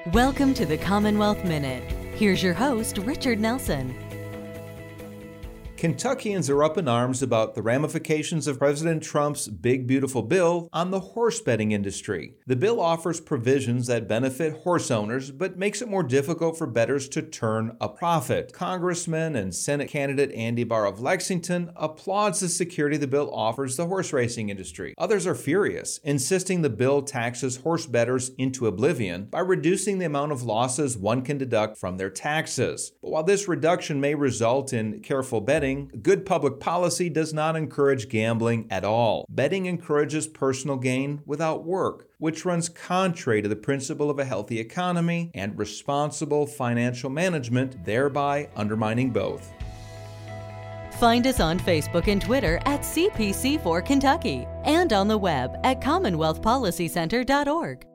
Welcome to the Commonwealth Minute. Here's your host, Richard Nelson. Kentuckians are up in arms about the ramifications of President Trump's big, beautiful bill on the horse betting industry. The bill offers provisions that benefit horse owners, but makes it more difficult for bettors to turn a profit. Congressman and Senate candidate Andy Barr of Lexington applauds the security the bill offers the horse racing industry. Others are furious, insisting the bill taxes horse bettors into oblivion by reducing the amount of losses one can deduct from their taxes. But while this reduction may result in careful betting, good public policy does not encourage gambling at all. Betting encourages personal gain without work, which runs contrary to the principle of a healthy economy and responsible financial management, thereby undermining both. Find us on Facebook and Twitter at CPC4 Kentucky and on the web at CommonwealthPolicyCenter.org.